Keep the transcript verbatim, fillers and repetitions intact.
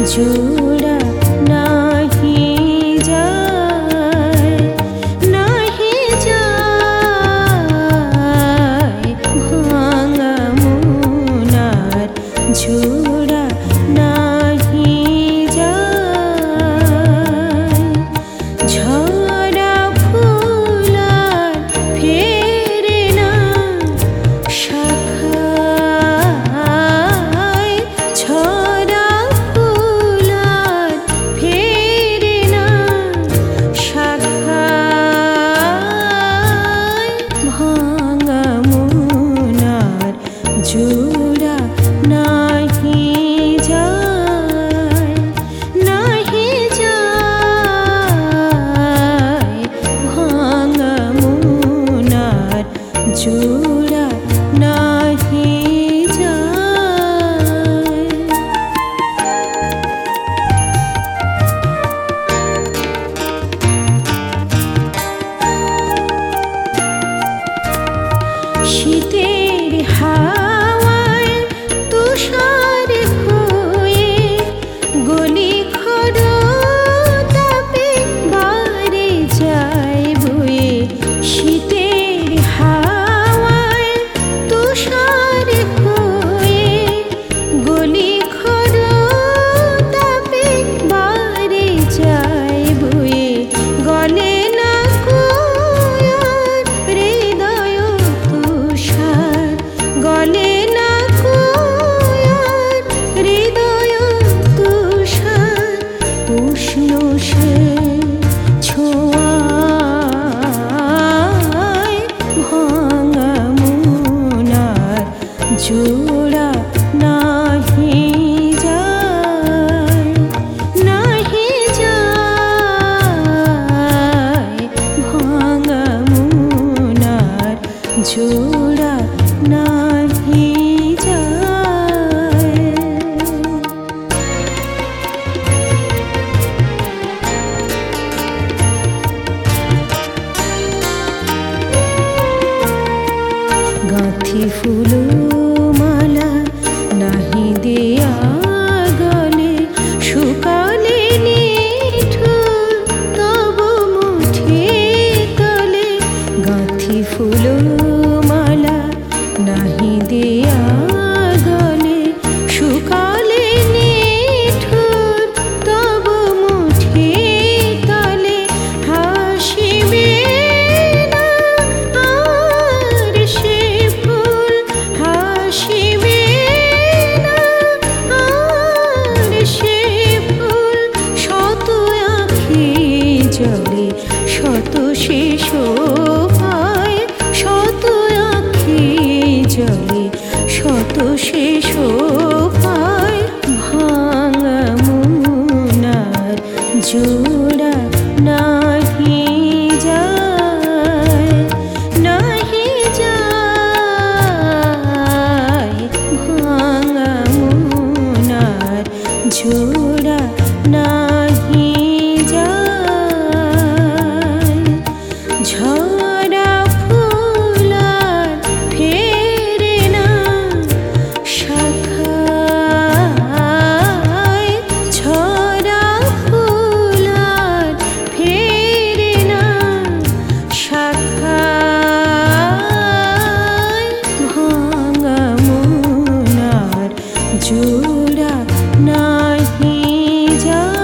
জোড়া নাহি যায়, নাহি যায় ভাঙা মনার জোড়া নাহি যায়। ঝরা ফুল আর ফেরে না শাখায়, ঝরা ফুল আর ফেরে না শাখায়, ভাঙা মনার জোড়া নাহি যায়, নাহি যায় ভাঙা মনার জোড়া নাহি যায়। শীতের হাওয়ায় তুষার হয়ে গলি খরতাপে বাড়ে যায় বয়ে। শীতের হাওয়ায় তুষার হয়ে গলি খরতাপে বাড়ে যায় বয়ে। গলে না কোয়ার হৃদয় তুষার, গলে না কোয়ার হৃদয় তুষার, উষ্ণ সে ছোঁয়ায় ভাঙা মনার জোড়া নাহি যায়, নাহি যায় ভাঙা মনার জোড়া নাহি যায়। গাঁথি ফুল মালা নাহি দেয়া গলে, শুকালে নিঠুর তব মুঠে তলে। গাঁথি ফুল মালা নাহি দেয়া গলে, শুকালে নিঠুর তব মুঠে তলে। হাসিবে না আর সে ফুল, হাসিবে না আর সে ফুল। শত আঁখি জলে শত সে শোভায়, শত আঁখি জলে শত সে শোভায়, ভাঙা মনার জোড়া নাহি যায়, নাহি যায় ভাঙা মনার জোড়া নাহি যায়। ঝরা ফুল আর ফেরে না শাখায়, ঝরা ফুল আর ফেরে না শাখায়, ভাঙা মনার জোড়া নাহি যায়।